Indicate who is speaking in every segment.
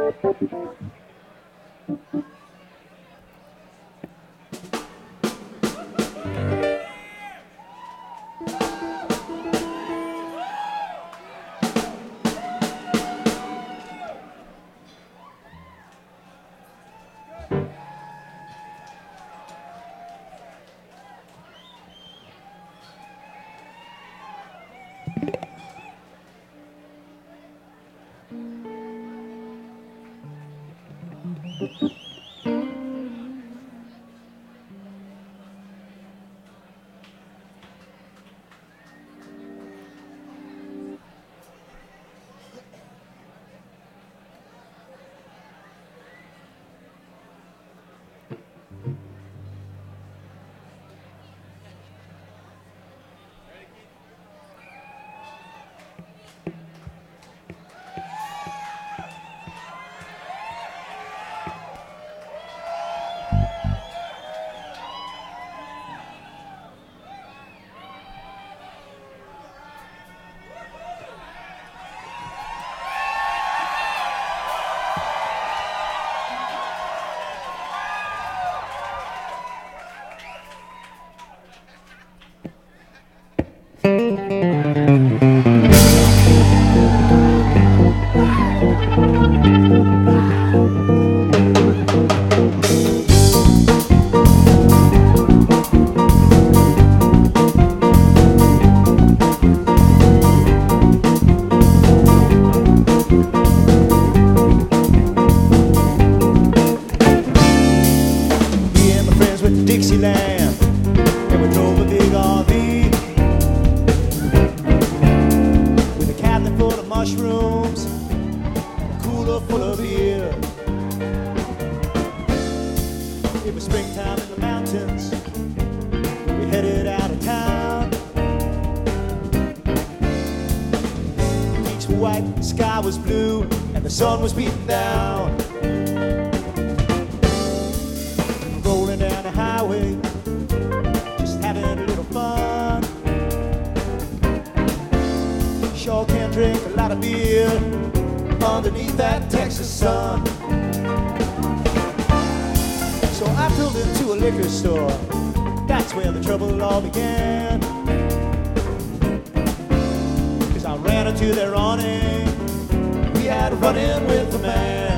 Speaker 1: Dixieland, and we drove a big RV with a cabinet full of mushrooms and a cooler full of beer. It was springtime in the mountains. We headed out of town. The beach was white, the sky was blue, and the sun was beating down. Rolling down the highway, just having a little fun. Sure can drink a lot of beer underneath that Texas sun. So I pulled into a liquor store. That's where the trouble all began. 'Cause I ran into their awning. We had a run-in with the man.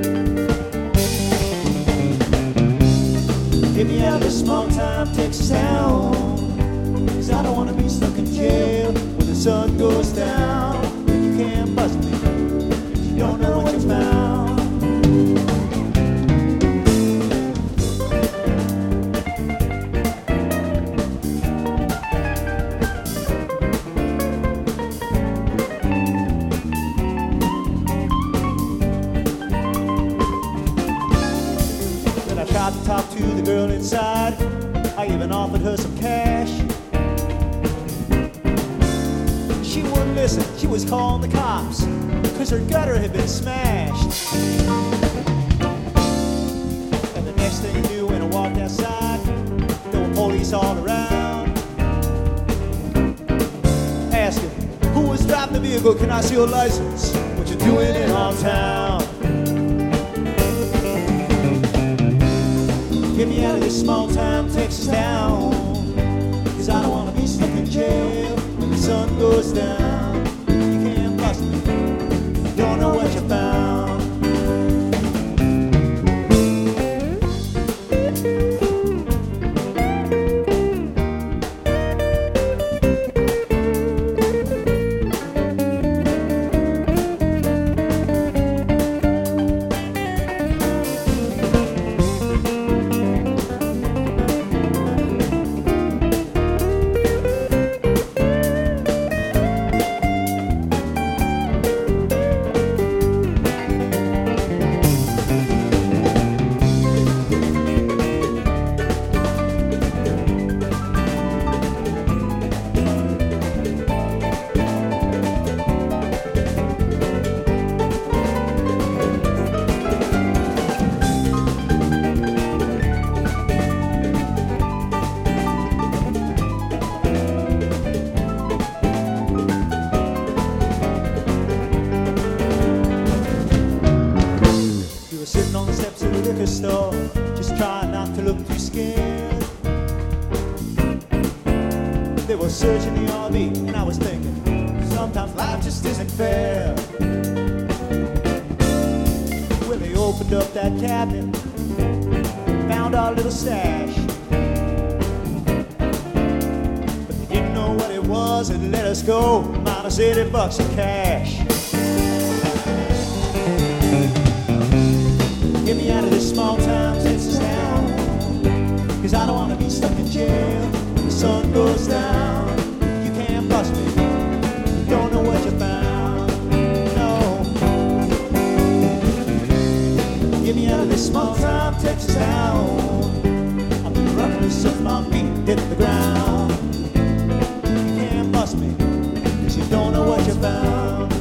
Speaker 1: Get me out of this small-time Texas town, 'cause I don't want to be stuck in jail when the sun goes down. You can't bust me if you don't know what you found. Then I tried to talk to the girl inside. I even offered her some cash. She wouldn't listen. She was calling the cops 'cause her gutter had been smashed. And the next thing I knew, when I walked outside, there were police all around. Asking, who was driving the vehicle? Can I see your license? What you doing in our town? Get me out of this small-time Texas town, 'cause I don't want to be stuck in jail when the sun goes down. You can't bust me, don't know what you found. scared. They were searching the RV, and I was thinking, sometimes life just isn't fair. When they opened up that cabinet, found our little stash, but they didn't know what it was and let us go, minus $80 in cash. Get me out of this small town, Texas town, 'cause I don't wanna be stuck in jail when the sun goes down. You can't bust me, don't know what you found, no. Get me out of this small town, Texas town. I've been running since my feet hit the ground. You can't bust me, 'cause you don't know what you found.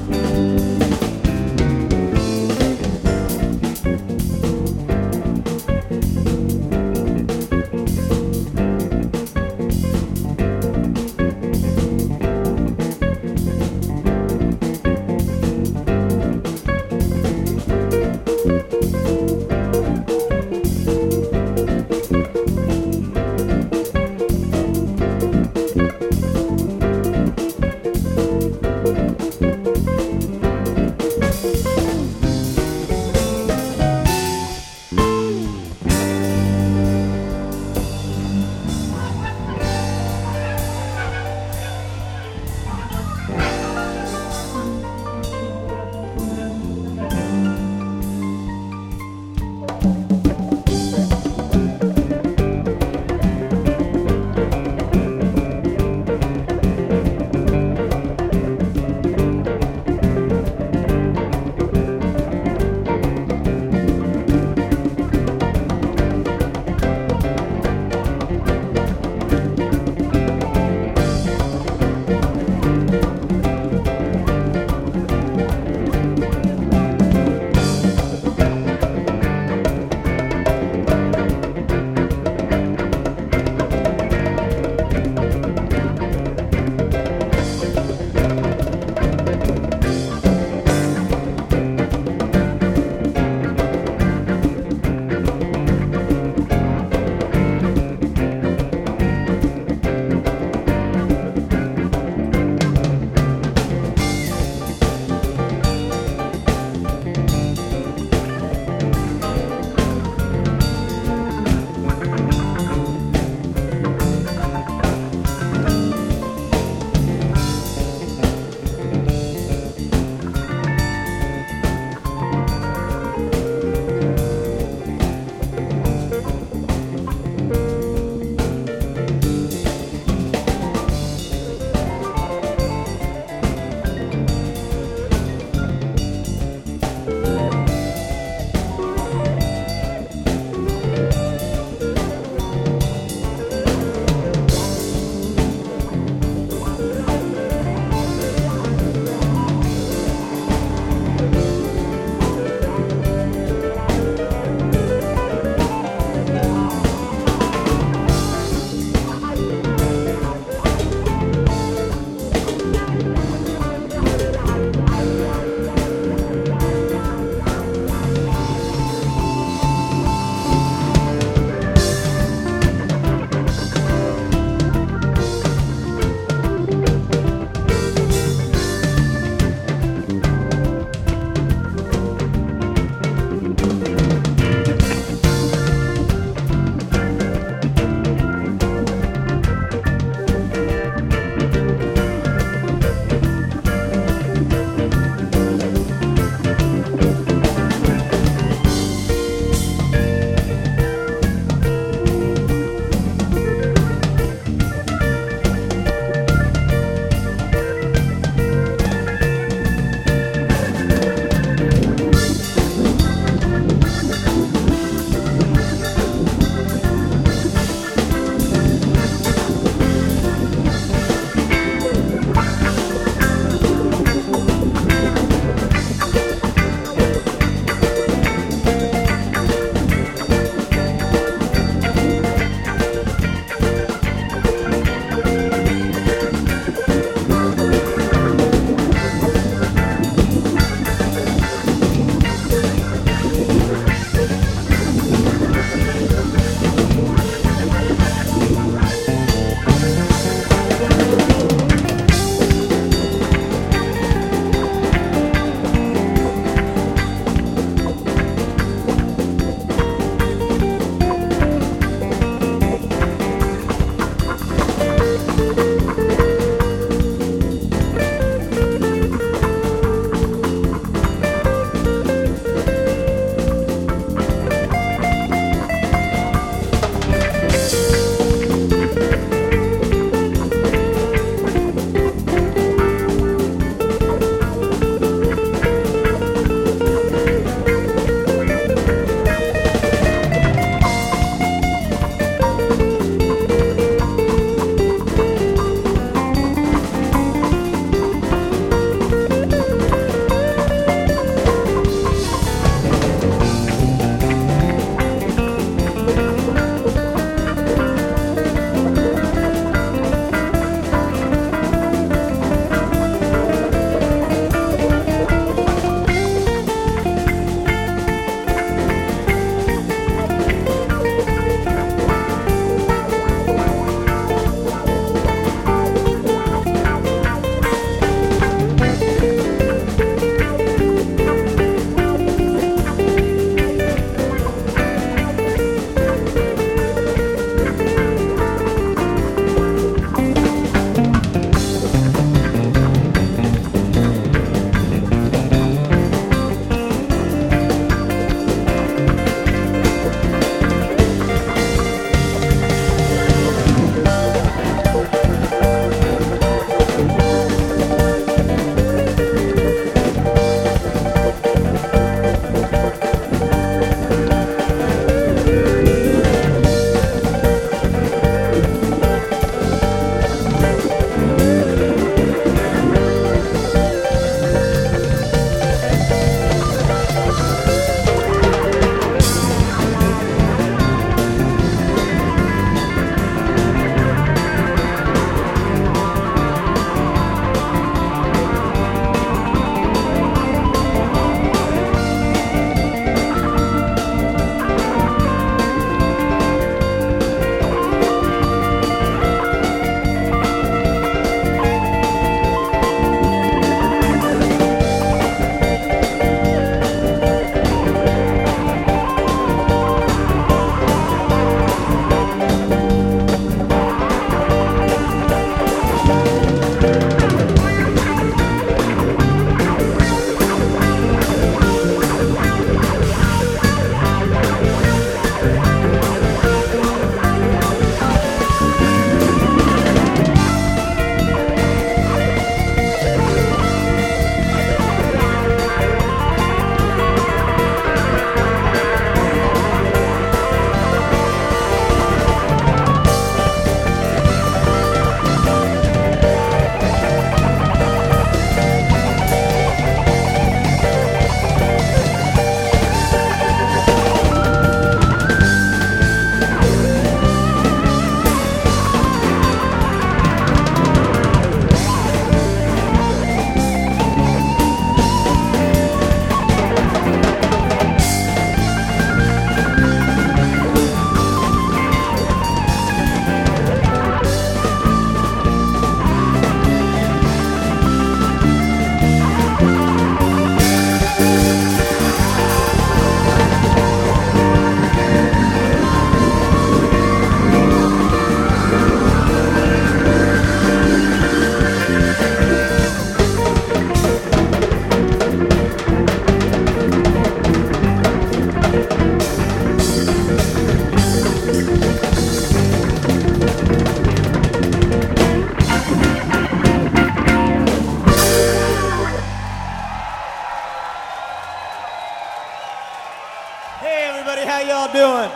Speaker 1: y'all doing?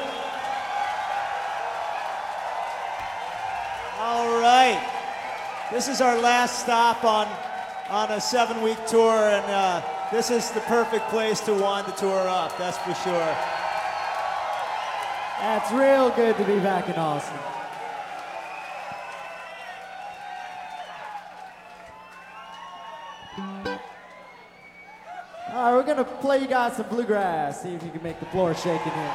Speaker 1: All right. This is our last stop on a 7-week tour, and this is the perfect place to wind the tour up, that's for sure.
Speaker 2: It's real good to be back in Austin. All right, we're gonna play you guys some bluegrass, see if you can make the floor shake in here.